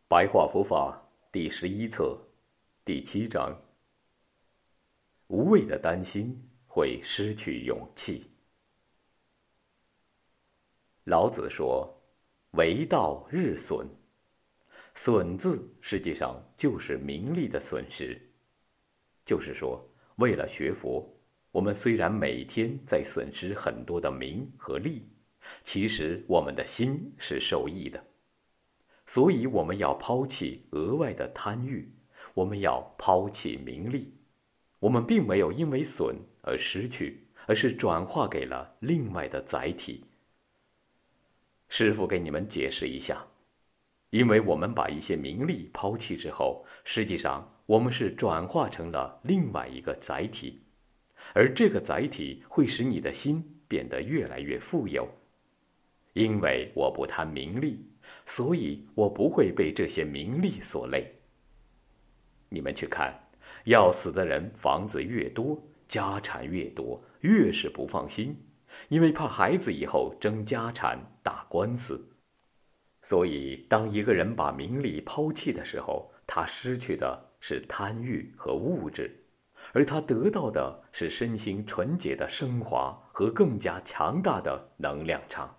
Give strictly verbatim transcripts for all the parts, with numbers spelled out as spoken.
白话佛法第十一册第七章：无谓的担心会失去勇气。老子说：“为道日损。”损字实际上就是名利的损失。就是说，为了学佛，我们虽然每天在损失很多的名和利，其实我们的心是受益的。所以我们要抛弃额外的贪欲，我们要抛弃名利。我们并没有因为损而失去，而是转化给了另外的载体。师父给你们解释一下，因为我们把一些名利抛弃之后，实际上我们是转化成了另外一个载体，而这个载体会使你的心变得越来越富有。因为我不贪名利，所以我不会被这些名利所累。你们去看，要死的人房子越多，家产越多，越是不放心，因为怕孩子以后争家产打官司。所以当一个人把名利抛弃的时候，他失去的是贪欲和物质，而他得到的是身心纯洁的升华和更加强大的能量场。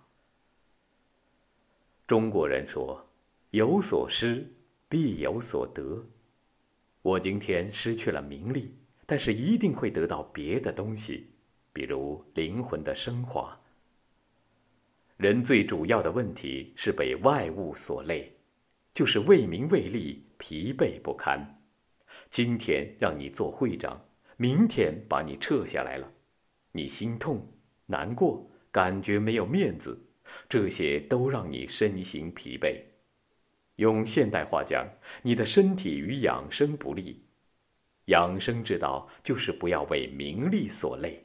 中国人说，有所失必有所得。我今天失去了名利，但是一定会得到别的东西，比如灵魂的升华。人最主要的问题是被外物所累，就是为名为利，疲惫不堪。今天让你做会长，明天把你撤下来了，你心痛、难过，感觉没有面子，这些都让你身心疲惫。用现代话讲，你的身体与养生不利。养生之道就是不要为名利所累。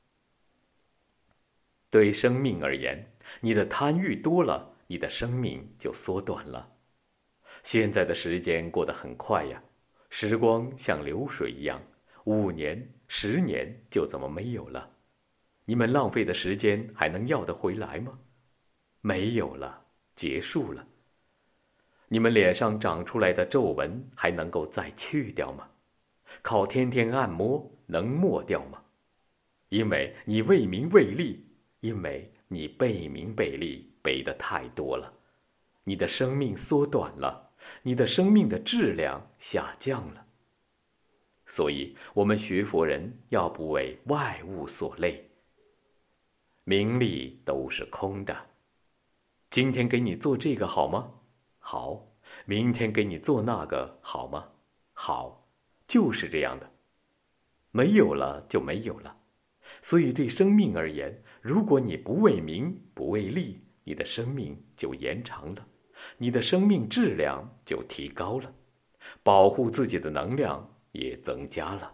对生命而言，你的贪欲多了，你的生命就缩短了。现在的时间过得很快呀，时光像流水一样，五年、十年就这么没有了。你们浪费的时间还能要得回来吗？没有了，结束了。你们脸上长出来的皱纹还能够再去掉吗？靠天天按摩能抹掉吗？因为你为名为利，因为你背名背利背得太多了，你的生命缩短了，你的生命的质量下降了。所以我们学佛人要不为外物所累。名利都是空的。今天给你做这个好吗？好。明天给你做那个好吗？好。就是这样的。没有了就没有了。所以对生命而言，如果你不为名不为利，你的生命就延长了，你的生命质量就提高了，保护自己的能量也增加了。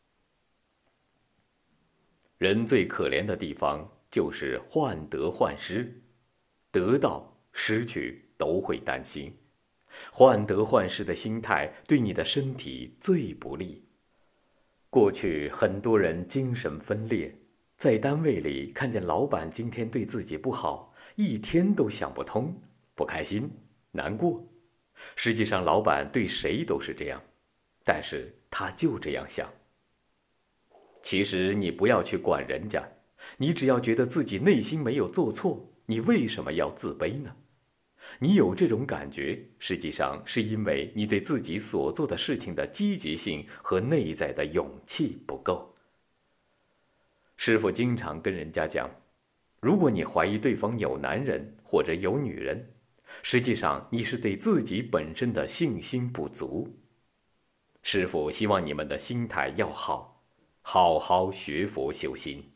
人最可怜的地方就是患得患失，得到失去都会担心。患得患失的心态对你的身体最不利。过去很多人精神分裂，在单位里看见老板今天对自己不好，一天都想不通，不开心，难过。实际上老板对谁都是这样，但是他就这样想。其实你不要去管人家，你只要觉得自己内心没有做错，你为什么要自卑呢？你有这种感觉，实际上是因为你对自己所做的事情的积极性和内在的勇气不够。师父经常跟人家讲，如果你怀疑对方有男人或者有女人，实际上你是对自己本身的信心不足。师父希望你们的心态要好，好好学佛修心。